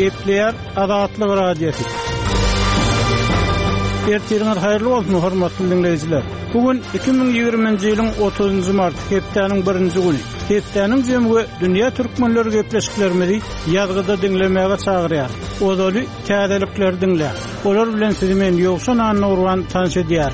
Gepleyer Adatlyk radiosu. Ertirňiz haýyrly bolsun hormatly dinleýijiler. Bugün 2020-nji ýylyň 30-njy mart, hepdeniň 1-nji güni. Hepdeniň jemgy dünýä türkmenleri gepleşiklerimizi ýazgyda dinlemäge çagyrýar. Odaly täzelikler dinlä. Olar bilen sizi men ýoksan anurwan tanış edýär.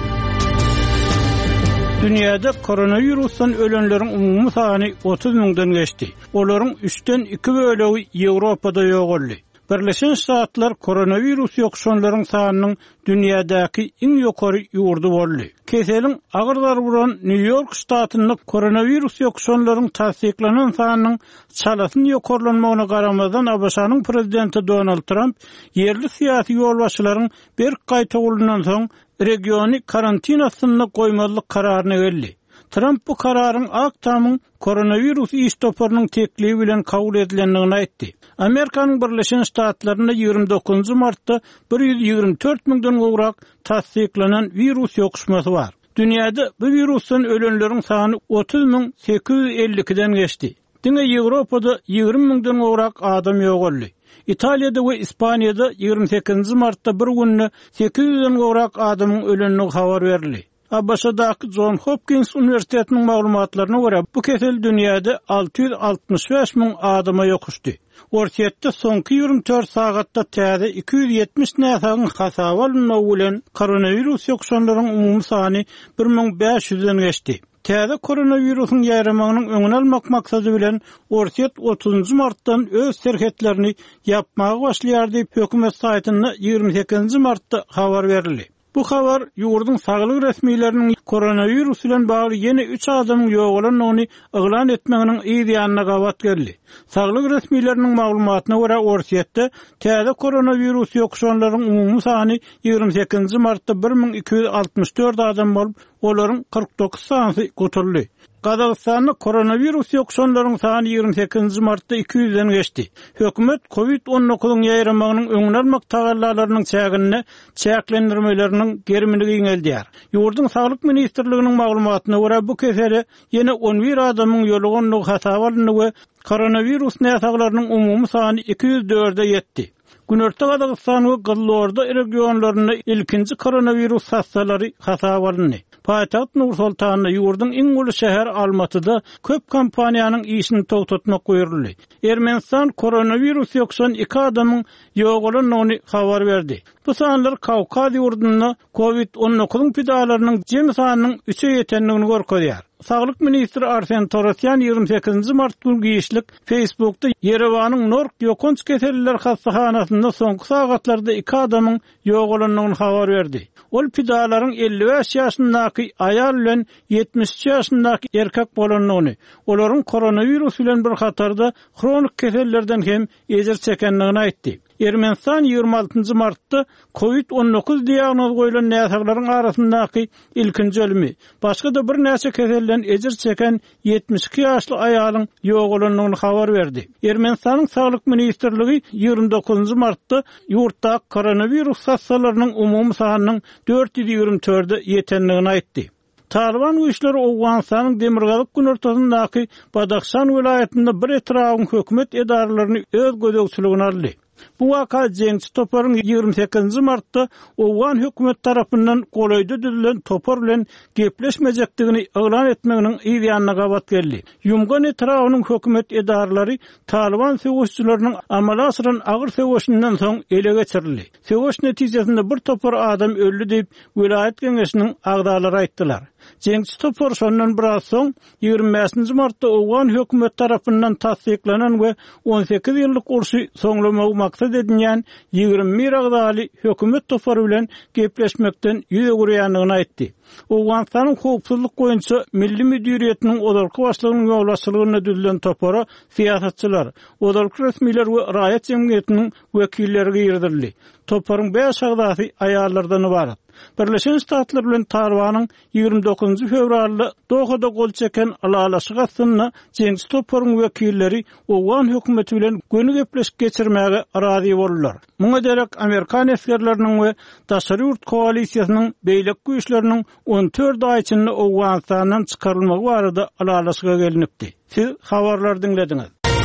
Dünyada koronavirusdan ölenlerin umumy sany 30 000'dan geçti. Olaryň 3'den 2 bölegi Ýewropada ýokgoldy. Birleşen Ştatlar koronavirus ýokşanlaryň sanynyň dünýädäki iň ýokary ýurdu boldy. Keseliň agyrdar buran New York ştatynda koronavirus ýokşanlaryň tasdiklanan sanynyň çalasyny ýokarlanmagyna garamadan ABC-nyň prezidenti Donald Trump yerli syýasy ýolbaşçylaryň bir gaýta ulundan soň regiony karantinasyna goýmalyk kararyna geldi. Trump bu kararın aktamın koronavirus istoparynyň teklibi bilen kabul edilendigini aýtdy. Amerikanyň Birleşen Ştatlarynda 29 martda 124 000'dan gowrak tasdiklanan virus ýokuşmasy bar. Dünýäde bu virusdan ölenleriň sany 30 852'den geçdi. Diňe Ýewropada 20 000'dan gowrak adam ýokgoldy. Italiýada we Ispaniýada 28 martda bir günde 800'den gowrak adamyň ölenligi habar berildi. ABC-daky Johns Hopkins Üniversitetiniň maglumatlaryna görä bu kesel dünýäde 665 000 adama ýokuşdy. Ortaýatda soňky 24 sagatda täze 270 näsagyň hasaba alynmagy bilen koronavirus ýokşanlaryň umumy sany 1500'den geçdi. Täze koronavirusyň ýaýramagynyň öňüni almak maksady bilen Ortaýat 30 martdan öz serhetlerini ýapmagy başlaýar diýip hökümet saýtynda 28 martda habar berildi. Bu habar ýurdun saglyk resmiýetleriniň koronavirus bilen bagly ýene 3 adamyň ýokgolanyny eglan etmeginiň ýa-da gawat geldi. Saglyk resmiýetleriniň maglumatyna görä Ortaýatda täze koronavirus ýokşanlaryň umumy sany 28 martda 1264 adam bolup, olaryň 49 sany götürildi. Gazagystanda koronavirus ýokşanlaryň sany 28 martda 200'den geçdi. Hökümet COVID-19 ýaýramagynyň öňüni almak tagallalarynyň çägine çäklendirmeleriniň gerimini giňeldiýär. Ýurdun saglyk ministrliginiň maglumatyna görä bu kesele ýene 11 adamyň ýolgonlygy hasaba alyndy we koronavirus näsaglarynyň umumy sany 204'e ýetdi. Günörtde Gazagystan we Gylorda regionlaryna ilkinji koronavirus hastalary hasaba alyndy. Paýtaht Nur-Sultanda ýurdun iň uly şäher Almatyda köp kampaniýanyň işini togtatmak goýuldy. Ermenistan koronavirus ýokşan 2 adamyň ýokgolanyny habar berdi. Bu sanlar Kawkaz ýurdunda COVID-19 pidalarynyň jem sanynyň 3'e ýetendigini görkezýär. Saglyk ministri Arsen Torosyan 28 mart günü işlik Facebook'ta Yerewanyň Nork ýokunç keseller hastahanasynda soňky sagatlarda 2 adamyň ýokgolanyny habar berdi. Ol pidalaryň 55 ýaşyndaky aýal bilen 73 ýaşyndaky erkek bolanyny, olaryň koronavirus bilen bir hatarda kronik kesellerden hem ejir çekendigini aýtdy. Ermenistan 26 martda COVID-19 diagnoz goýulan näsaklaryň arasyndaky ilkinji ölümi. Başga da bir näçe keselden ejir çeken 72 ýaşly aýalyň ýokgolanyny habar berdi. Ermenistanyň saglyk ministrligi 29 martda ýurtda koronavirus hasalarynyň umumy sanynyň 424'e ýetendigini aýtdy. Taliban güýçleri Awganistanyň Demirgazyk günörtüsindäki Badakhşan vilayetinde bir etragyň hökümet edaralaryny öz gözegçiligine aldy. Bu waka jeňçi toparyň 28 martda Awgan hökümet tarapyndan golaýda düzülen topar bilen gepleşmejekdigini eglan etmeginiň ýa-da gawat geldi. Ýumgan etragynyň hökümet edaralary Taliban söwüşçileriniň amala asyran agyr söwüşinden soň ele geçirildi. Söwüş netijesinde bir topar adam öldü diýip vilayet geňeşiniň agdalary aýtdylar. Jeňçi topar şondan biraz soň 25 martda Awgan hökümet tarapyndan tasdiklanan we 18 ýyllyk urşy soňlamagy maksat edilýän 21 agdaly hökümet topary bilen gepleşmekden ýüze gurýanlygyny aýtdy. Awganistanyň howpsuzlyk goýunça milli müdiriýetiniň odarky başlygynyň ýolbaşçylygyna düzülen topara siýasatçylar, odarky resmiýetler we raýat jemgyýetiniň wekilleri girdirildi. Toparyň 5 agdasy aýallardan ibarat. Birleşen Ştatlar bilen Tarwanyň 29 fevralda Dohada gol çeken alalaşyk asyna jeňçi toparyň wekilleri Awgan hökümeti bilen göni gepleşik geçirmäge arazy boldular. Muňa derek Amerikan eskerleriniň we daşary urt koalisiýasynyň beýlek güýçleriniň 14 aý içinde Awganistandan çykarylmagy barada alalaşyga gelinipdi. Siz habarlar dinlediňiz.